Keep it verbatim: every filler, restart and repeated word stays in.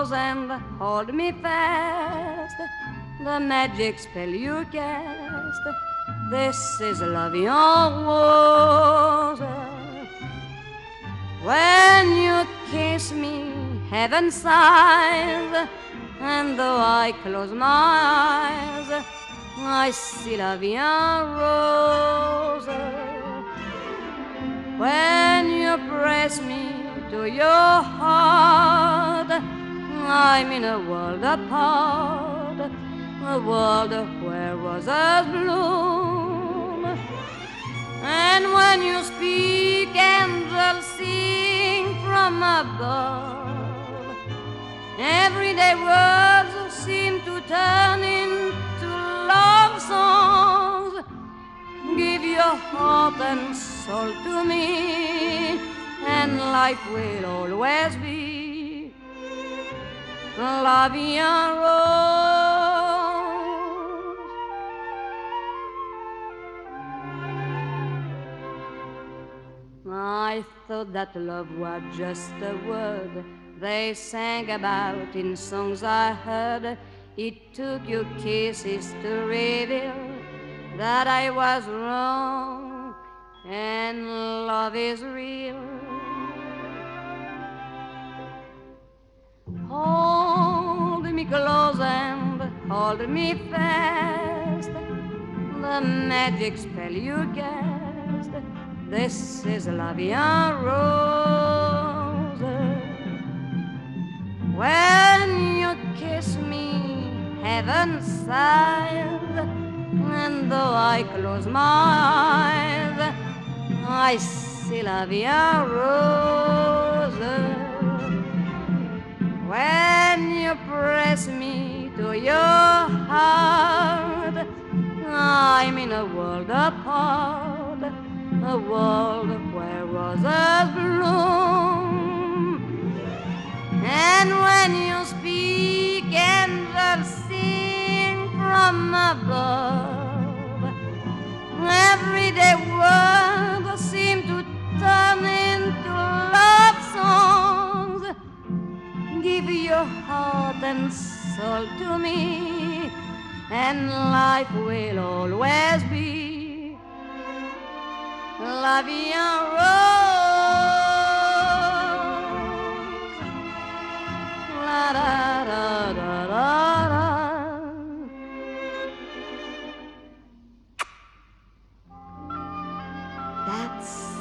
close and hold me fast. The magic spell you cast, this is love en rose. When you kiss me, heaven sighs, and though I close my eyes, I see la vie en rose. When you press me to your heart, I'm in a world apart, a world where roses bloom. And when you speak, angels sing from above. Everyday words seem to turn into love songs. Give your heart and soul to me, and life will always be la vie en rose. I thought that love was just a word they sang about in songs I heard. It took your kisses to reveal that I was wrong and love is real. Hold me close and hold me fast. The magic spell you cast, this is la vie en rose. When you kiss me, heaven sighs, and though I close my eyes, I see la vie en rose. When you press me to your heart, I'm in a world apart, a world where roses bloom. And when you speak, angels sing from above. Everyday words seem to turn into love songs. Give your heart and soul to me, and life will always be la vie en rose. La da da da da da. That's